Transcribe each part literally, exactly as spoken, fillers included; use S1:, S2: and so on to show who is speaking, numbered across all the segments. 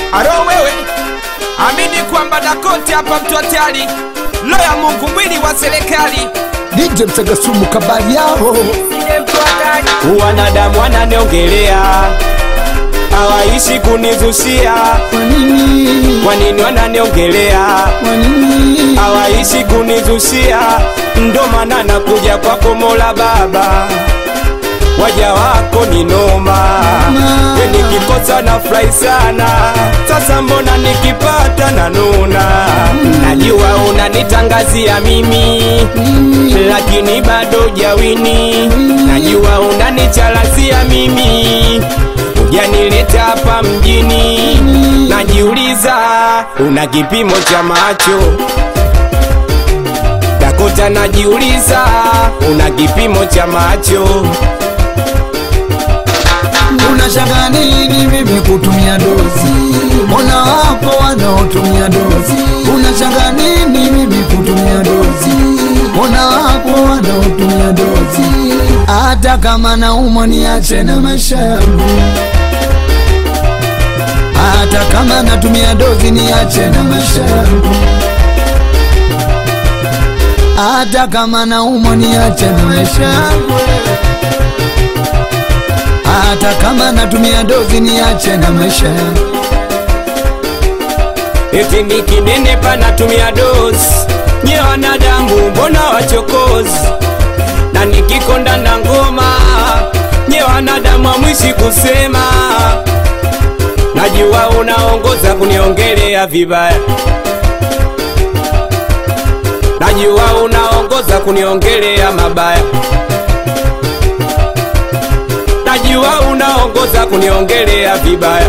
S1: Aro wewe, amini kwamba Dakoti hapa mtu hatari, lo ya Mungu mwili wa serikali.
S2: D J Msagasumu kabali yao.
S3: Wanadamu wananiongelea, hawaishi kunizushia.
S2: Kwa nini?
S3: Kwa nini wananiongelea?
S2: Kwa nini?
S3: Hawaishi kunizushia. Ndo maana nakuja kwako Mola Baba, waja wako ni noma. Weni kikosa na fly sana, sasa mbona nikipata na nuna. Najua unanitangazia mimi, lakini bado jawini. Najua unanichalazia mimi, ujanileta hapa mjini. Najiuliza una kipimo cha macho Dakota, najiuliza una kipimo cha macho.
S2: Unashanga nini mimi kutumia dozi? Mbona hapo wanaotumia dozi? Unashanga nini mimi kutumia dozi? Mbona hapo wanaotumia dozi? Hata kama naumwa niache na maisha yangu, hata kama natumia dozi niache na maisha yangu, hata kama naumwa niache na maisha yangu, hata kama natumia dozi niache na maisha yangu.
S3: Eti nikinene pa natumia dozi, nye wanadamu mbona wachokozi? Na nikikonda na ngoma, nye wanadamu amwishi kusema. Najua unaongoza kuniongelea vibaya, najua unaongoza kuniongelea mabaya, najua unaongoza kuniongelea vibaya,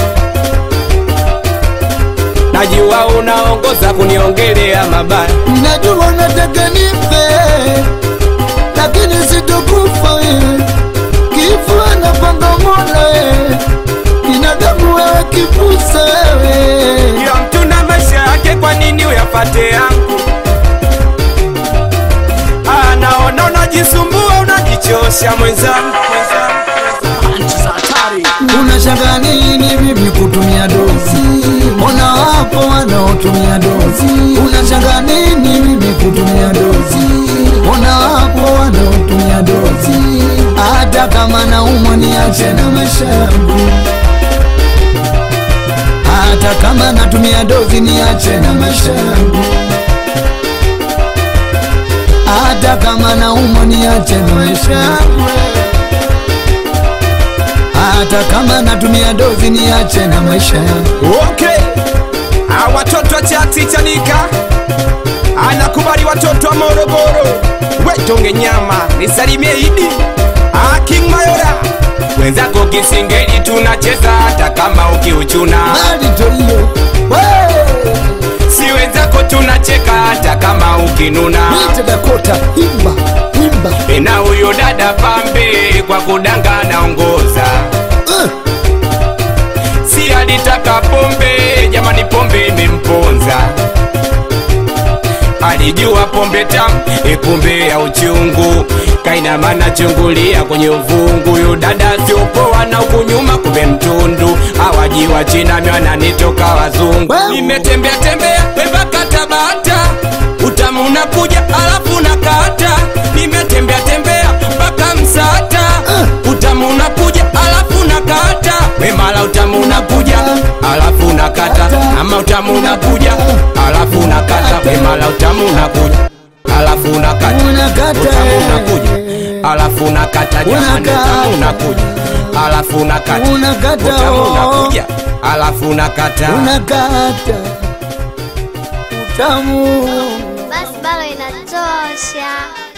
S3: najua unaongoza kuniongelea mabaya.
S2: Najua nataka nife, lakini sitokufa. Kifo anapanga Mola, binadamu wewe kipusa wewe.
S3: Kila mtu na maisha yake, kwa nini uyafate yangu? Ah, naona unajisumbua, unajichosha mwenzangu.
S2: Unashanga nini mimi kutumia dozi? Mbona hapo wanaotumia dozi? Unashanga nini mimi kutumia dozi? Mbona hapo wanaotumia dozi? Hata kama naumwa niache na maisha yangu, hata kama natumia dozi niache na maisha yangu, hata kama naumwa niache na maisha yangu, hata kama natumia dozi niache na maisha yangu.
S3: Okay, ah, watoto wa chati chanika anakubali, watoto wa Morogoro wetonge nyama, nisalimie Idi. Ah, King Mayora wenzako kisingeli tunacheza, hata kama ukiuchuna
S2: Mali toyo wewe,
S3: si wenzako tunacheka, hata kama ukinuna.
S2: Mita Dakota imba imba.
S3: Ena huyo dada pambe kwa kudanga naongoza,
S2: uh.
S3: si alitaka pombe, jamani pombe imemponza. Alijua pombe tamu, ikumbe ya uchungu, kaina mana chungulia kwenye uvungu. Yu dada siopoa na ukunyuma kumbe mtundu, hawajiwa China miwana nitoka wazungu.
S2: Wow.
S3: Nimetembea tembea wembaka Tabata, utamu unakuja alafu unakata. Nimetembea tembea mpaka Msata, uh. utamu unakuja alafu unakata. Wemala utamu unakuja alafu unakata, ama utamu unakuja alafu unakata. Wemala utamu unakuja alafu unakata, utamu unakuja alafu unakata. Jamani utamu unakuja alafu unakata, utamu unakuja alafu unakata,
S2: unakata utamu.
S4: Basi balo inatosha.